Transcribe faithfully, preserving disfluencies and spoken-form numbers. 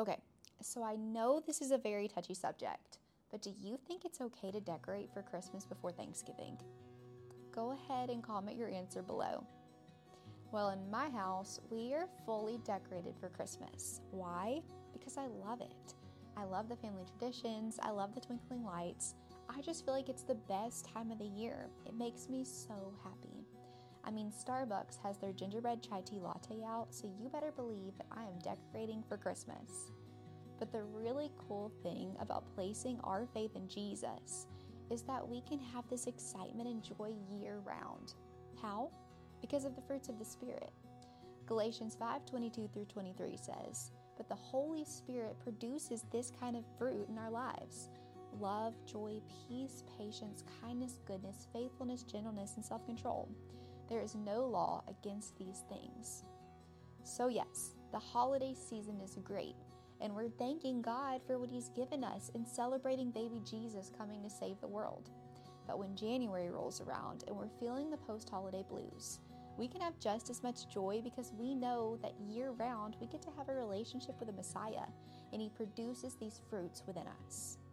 Okay, so I know this is a very touchy subject, but do you think it's okay to decorate for Christmas before Thanksgiving? Go ahead and comment your answer below. Well, in my house, we are fully decorated for Christmas. Why? Because I love it. I love the family traditions. I love the twinkling lights. I just feel like it's the best time of the year. It makes me so happy. I mean, Starbucks has their gingerbread chai tea latte out, so you better believe that I am decorating for Christmas. But the really cool thing about placing our faith in Jesus is that we can have this excitement and joy year round. How? Because of the fruits of the Spirit. Galatians five twenty-two through twenty-three says, "But the Holy Spirit produces this kind of fruit in our lives: love, joy, peace, patience, kindness, goodness, faithfulness, gentleness, and self-control. There is no law against these things." So yes, the holiday season is great, and we're thanking God for what He's given us and celebrating baby Jesus coming to save the world. But when January rolls around and we're feeling the post-holiday blues, we can have just as much joy because we know that year-round we get to have a relationship with the Messiah, and He produces these fruits within us.